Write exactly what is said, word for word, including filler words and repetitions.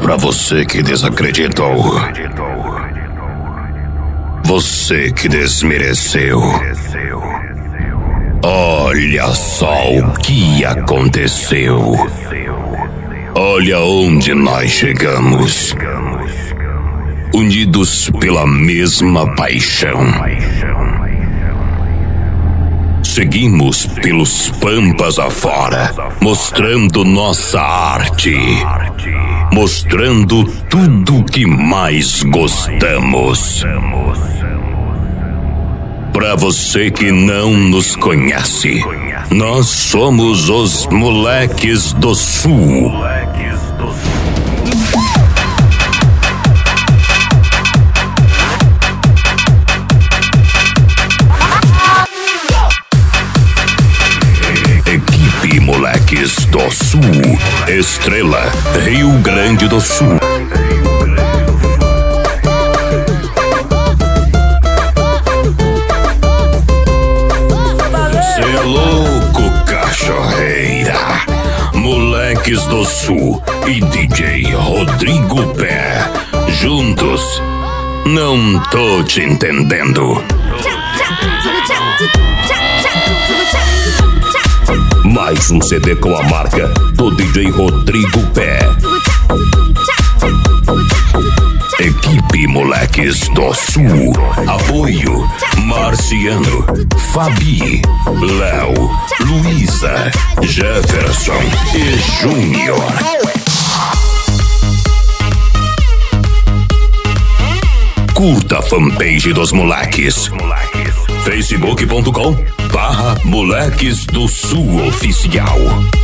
pra você que desacreditou. Você que desmereceu. Olha só o que aconteceu. Olha onde nós chegamos. Unidos pela mesma paixão. Seguimos pelos pampas afora, mostrando nossa arte. Mostrando tudo o que mais gostamos. Pra você que não nos conhece, nós somos os Moleques do Sul. Equipe Moleques do Sul. Estrela, Rio Grande do Sul. Cê é louco, cachorreira. Moleques do Sul e D J Rodrigo Pé. Juntos, não tô te entendendo. Mais um C D com a marca do D J Rodrigo Pé. Equipe Moleques do Sul. Apoio Marciano, Fabi, Léo, Luísa, Jefferson e Júnior. Curta a fanpage dos Moleques. facebook ponto com barra Moleques do Sul Oficial.